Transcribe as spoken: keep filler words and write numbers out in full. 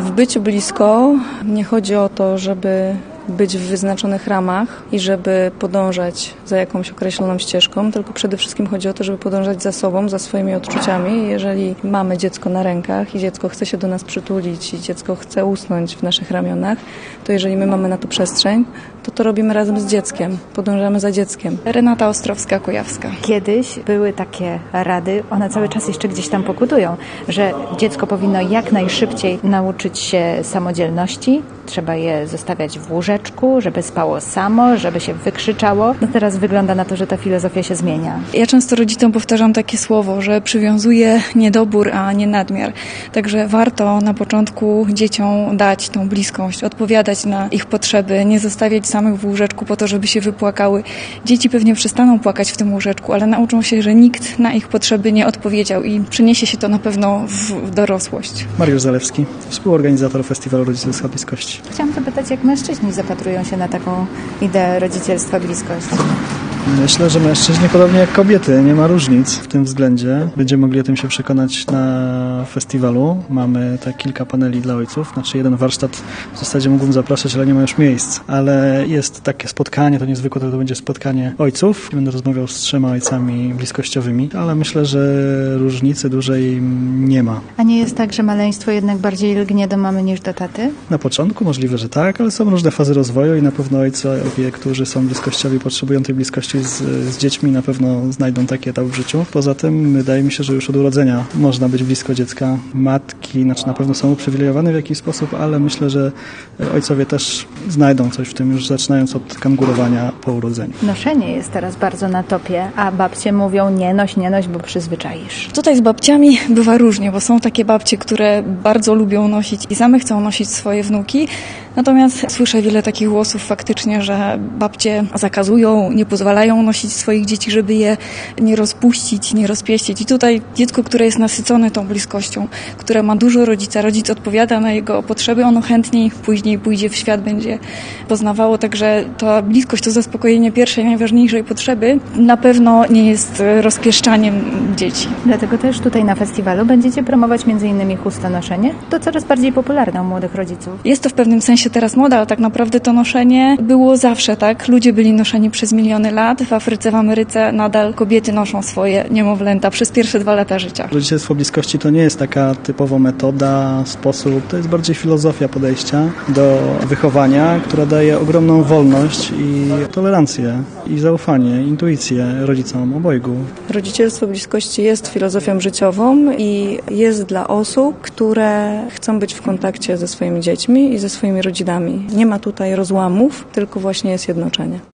W byciu blisko nie chodzi o to, żeby być w wyznaczonych ramach i żeby podążać za jakąś określoną ścieżką, tylko przede wszystkim chodzi o to, żeby podążać za sobą, za swoimi odczuciami. Jeżeli mamy dziecko na rękach i dziecko chce się do nas przytulić i dziecko chce usnąć w naszych ramionach, to jeżeli my mamy na to przestrzeń, to to robimy razem z dzieckiem, podążamy za dzieckiem. Renata Ostrowska-Kujawska. Kiedyś były takie rady, one cały czas jeszcze gdzieś tam pokutują, że dziecko powinno jak najszybciej nauczyć się samodzielności, trzeba je zostawiać w łóżeczku, żeby spało samo, żeby się wykrzyczało. No teraz wygląda na to, że ta filozofia się zmienia. Ja często rodzicom powtarzam takie słowo, że przywiązuję niedobór, a nie nadmiar. Także warto na początku dzieciom dać tą bliskość, odpowiadać na ich potrzeby, nie zostawiać samych w łóżeczku po to, żeby się wypłakały. Dzieci pewnie przestaną płakać w tym łóżeczku, ale nauczą się, że nikt na ich potrzeby nie odpowiedział i przyniesie się to na pewno w dorosłość. Mariusz Zalewski, współorganizator Festiwalu Rodzicielstwa Bliskości. Chciałam zapytać, jak mężczyźni zapatrują się na taką ideę rodzicielstwa bliskości? Myślę, że mężczyźni podobnie jak kobiety, nie ma różnic w tym względzie. Będziemy mogli o tym się przekonać na festiwalu. Mamy tak kilka paneli dla ojców, znaczy jeden warsztat w zasadzie mógłbym zapraszać, ale nie ma już miejsc. Ale jest takie spotkanie, to niezwykłe, to, to będzie spotkanie ojców. Będę rozmawiał z trzema ojcami bliskościowymi, ale myślę, że różnicy dużej nie ma. A nie jest tak, że maleństwo jednak bardziej lgnie do mamy niż do taty? Na początku możliwe, że tak, ale są różne fazy rozwoju i na pewno ojcowie, którzy są bliskościowi, potrzebują tej bliskości Z, z dziećmi, na pewno znajdą taki etap w życiu. Poza tym wydaje mi się, że już od urodzenia można być blisko dziecka. Matki, znaczy na pewno są uprzywilejowane w jakiś sposób, ale myślę, że ojcowie też znajdą coś w tym, już zaczynając od kangurowania po urodzeniu. Noszenie jest teraz bardzo na topie, a babcie mówią nie noś, nie noś, bo przyzwyczaisz. Tutaj z babciami bywa różnie, bo są takie babcie, które bardzo lubią nosić i same chcą nosić swoje wnuki. Natomiast słyszę wiele takich głosów faktycznie, że babcie zakazują, nie pozwalają nosić swoich dzieci, żeby je nie rozpuścić, nie rozpieścić. I tutaj dziecko, które jest nasycone tą bliskością, które ma dużo rodzica, rodzic odpowiada na jego potrzeby, ono chętniej później pójdzie w świat, będzie poznawało. Także ta bliskość, to zaspokojenie pierwszej, najważniejszej potrzeby na pewno nie jest rozpieszczaniem dzieci. Dlatego też tutaj na festiwalu będziecie promować między innymi chustonoszenie. To coraz bardziej popularne u młodych rodziców. Jest to w pewnym sensie teraz moda, ale tak naprawdę to noszenie było zawsze, tak? Ludzie byli noszeni przez miliony lat. W Afryce, w Ameryce nadal kobiety noszą swoje niemowlęta przez pierwsze dwa lata życia. Rodzicielstwo bliskości to nie jest taka typowo metoda, sposób, to jest bardziej filozofia podejścia do wychowania, która daje ogromną wolność i tolerancję, i zaufanie, intuicję rodzicom obojgu. Rodzicielstwo bliskości jest filozofią życiową i jest dla osób, które chcą być w kontakcie ze swoimi dziećmi i ze swoimi rodzinami. Nie ma tutaj rozłamów, tylko właśnie jest jednoczenie.